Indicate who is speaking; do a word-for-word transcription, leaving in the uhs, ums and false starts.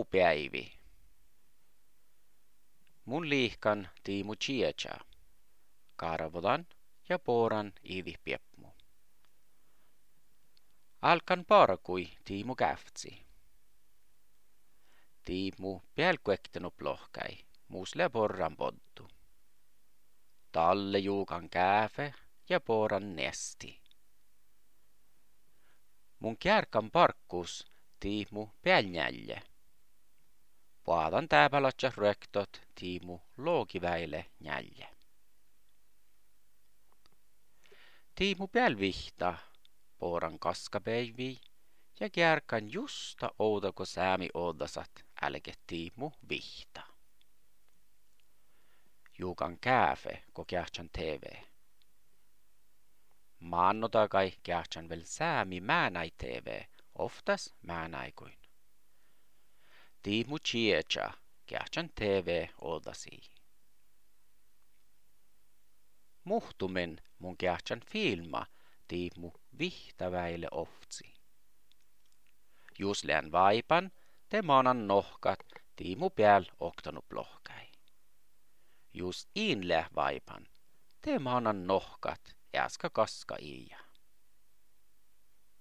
Speaker 1: päivi. Mun liihkan tiimu Chiechaa. Karvodan ja poran ivi piepmu. Alkan parkui tiimu käftsi. Tiimu pelkuektenu plohkai, muusle porran poddu. Talle juukan kääfe ja poran nesti. Mun kärkan parkkus tiimu päälnjälje. Vaatan tääpälatsa röktot tiimu loogiväile njälje. Tiimu päälvihta poran kaskapäivi ja kärkan justa oudako säämi oudasat älke tiimu vihta. Juukan kääfe ko kähtsän T V. Maannotakai kähtsän vel säämi määnäi T V, oftas määnäikuin. Tiimu Chiechaa kähtsän T V oudasi. Muhtumen mun kähtsän filma tiimu vihtäväile oftsi. Jusleän vaipan te maanan nohkat tiimu pääl oktanu plohkai. Jus iinlä vaipan te maanan nohkat äska kaska iia.